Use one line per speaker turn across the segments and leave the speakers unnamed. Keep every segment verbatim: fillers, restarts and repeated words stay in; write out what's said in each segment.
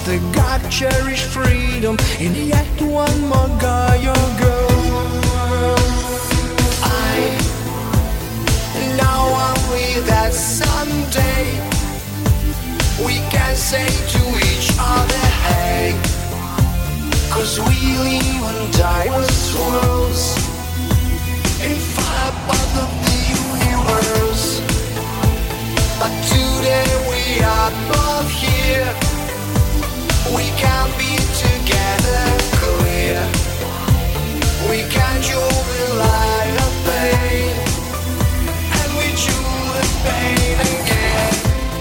the God cherished freedom, and yet one more guy or girl. I know only that someday we can say to each other, hey, 'cause we live on diverse worlds in far above of the universe. But today we are both here. We can be together clear. We can join the light of pain, and we choose the pain again.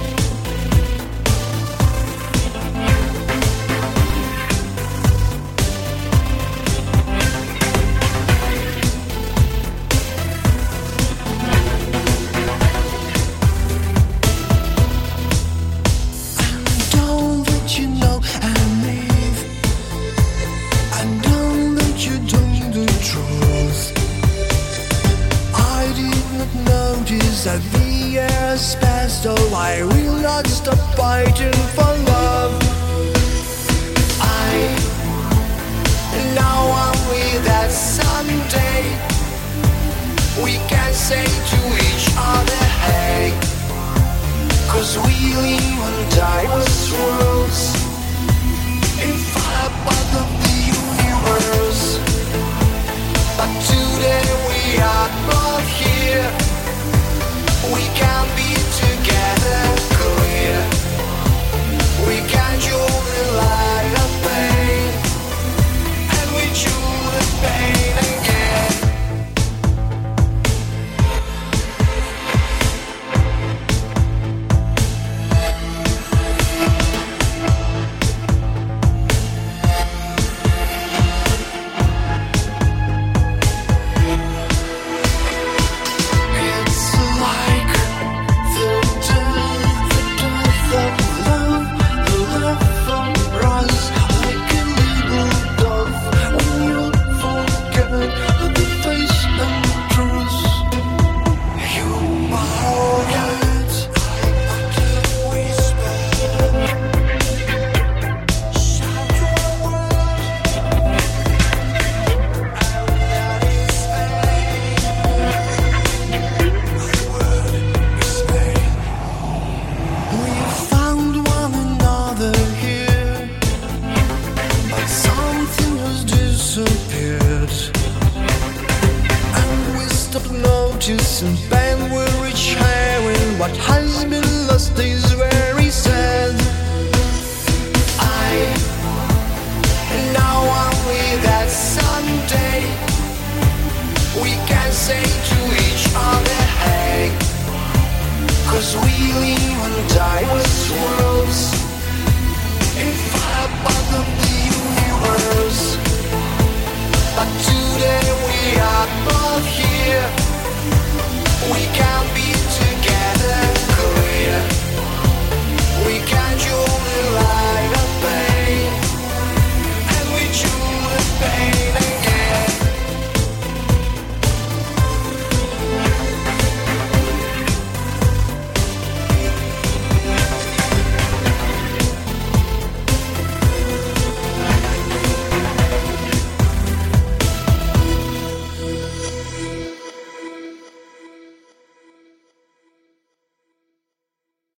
As the years pass, though I will not stop fighting for love. I know only that someday we can say to each other, hey, 'cause we live on diverse worlds in far above of the universe. But today we are